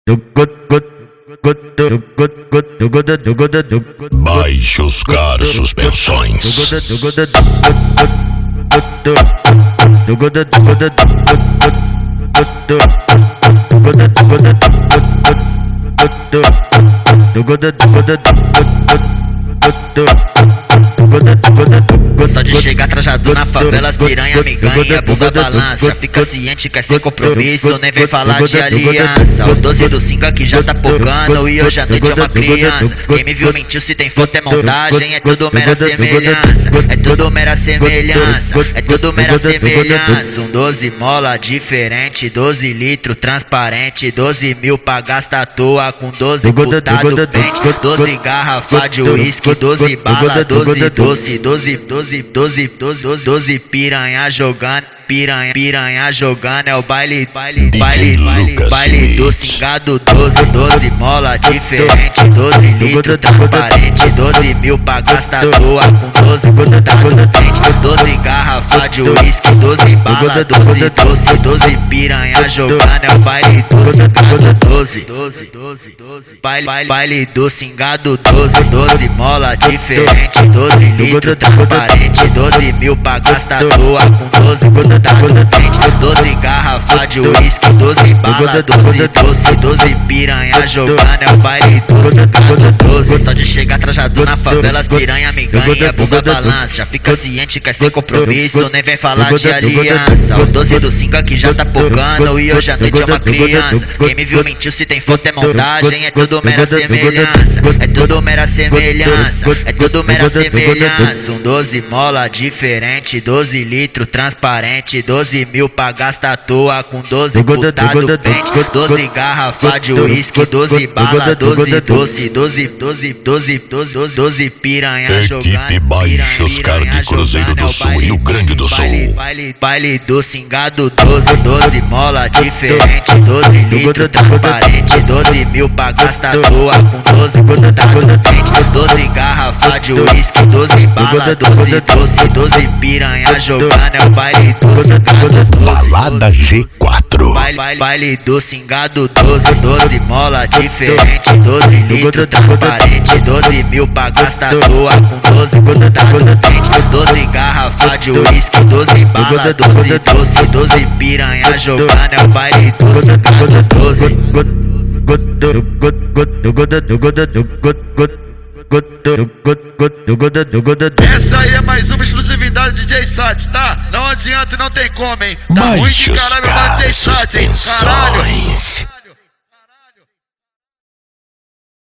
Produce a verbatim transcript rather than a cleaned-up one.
Baixos Car Suspensões. Só de chegar trajado na favela, as piranha me ganha, bunda balança. Já fica ciente, quer ser compromisso, nem vem falar de aliança. O doze do cinco aqui já tá pocando e hoje à noite é uma criança. Quem me viu mentiu, se tem foto é montagem, é tudo mera semelhança. É tudo mera semelhança, é tudo mera semelhança. Um doze mola diferente, doze litro transparente, doze mil pra gastar à toa com doze putado pente, doze garrafa de uísque, doze bala, doze doce, doze, doze, doze, doze, doze piranha jogando, piranha, piranha jogando, é o baile, baile, baile, baile, baile do cingado, doze, doze mola diferente, doze litro transparente, doze mil pra gastar à toa com doze putado pente, doze garrafa de uísque, doze bala, doze doce, doze piranha jogando, é o baile do cingado, doze, doze, doze, doze, baile, baile, baile do cingado, doze, doze mola diferente, doze litro transparente, doze mil pra gastar à toa com doze putado pente, doze garrafa de uísque, doze bala, doze doce, doze piranha jogando, é o baile do cingado, doze. Só de chegar trajado na favela, as piranha me ganha, bunda balança. Já fica ciente, quer ser compromisso, nem vem falar de aliança. O doze do cinco aqui já tá pocando e hoje à noite é uma criança. Quem me viu mentiu, se tem foto é montagem, é tudo mera semelhança. É tudo mera semelhança, é tudo mera semelhança. Um doze mola diferente, doze litro transparente, doze mil pra gastar à toa com doze putado pente, doze garrafa de uísque, doze bala, doze doce, doze, doze, doze, doze, doze piranha jogando. Equipe Baixos Car de Cruzeiro do Sul, Rio Grande do Sul. Baile, baile do cingado, doze, doze mola diferente, doze litro transparente, doze mil pra gastar à toa com doze putado pente, doze garrafa de uísque, doze bala, doze doce, doze piranha jogando, é o baile do cingado, doze. Balada G quatro. Baile, baile, baile do cingado, doze, doze mola diferente, doze litro transparente, doze mil pra gastar à toa com doze putado pente, doze garrafa de uísque, doze bala, doze doce, doze piranha jogando, é o baile do cingado, doze. Essa aí é mais uma exclusividade de D J Sat, tá? Não adianta e não tem como, hein? Tá ruim de Baixos caralho, mas Car D J Sat, hein? Caralho! Suspensões.